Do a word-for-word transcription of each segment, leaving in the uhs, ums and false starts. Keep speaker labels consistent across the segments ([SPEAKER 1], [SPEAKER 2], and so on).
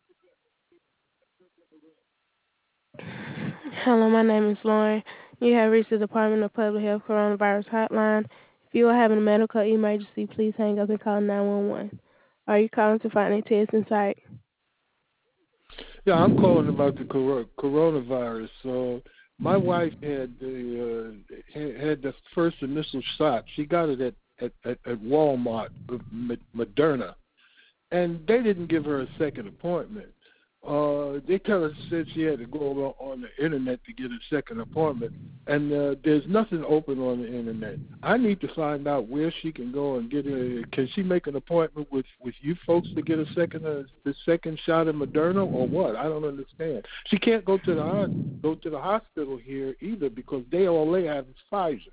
[SPEAKER 1] Hello, my name is Lauren. You have reached the Department of Public Health Coronavirus Hotline. If you are having a medical emergency, please hang up and call nine one one. Are you calling to find a testing site?
[SPEAKER 2] Yeah, I'm calling about the cor- coronavirus. So my wife had the uh, had, had the first initial shot. She got it at at, at, at Walmart with Moderna, and they didn't give her a second appointment. Uh, they tell her said she had to go on the internet to get a second appointment, and uh, there's nothing open on the internet. I need to find out where she can go and get a. Can she make an appointment with with you folks to get a second uh, the second shot of Moderna or what? I don't understand. She can't go to the hos- go to the hospital here either because they all they have is Pfizer.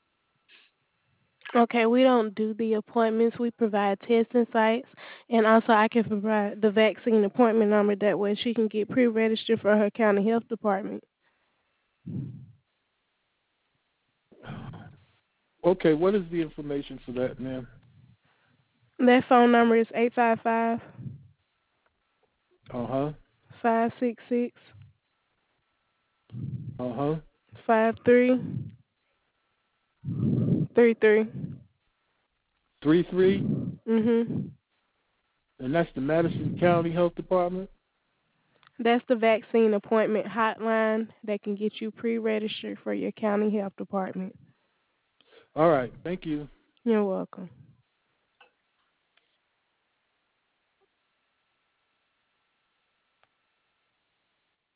[SPEAKER 1] Okay, we don't do the appointments. We provide testing sites, and also I can provide the vaccine appointment number. That way, she can get pre-registered for her county health department.
[SPEAKER 2] Okay, what is the information for that, ma'am?
[SPEAKER 1] That phone number is eight five five,
[SPEAKER 2] Uh huh.
[SPEAKER 1] five six six,
[SPEAKER 2] Uh huh.
[SPEAKER 1] five three three three.
[SPEAKER 2] Three three,
[SPEAKER 1] Mhm.
[SPEAKER 2] and that's the Madison County Health Department.
[SPEAKER 1] That's the vaccine appointment hotline that can get you pre-registered for your county health department.
[SPEAKER 2] All right. Thank you.
[SPEAKER 1] You're welcome.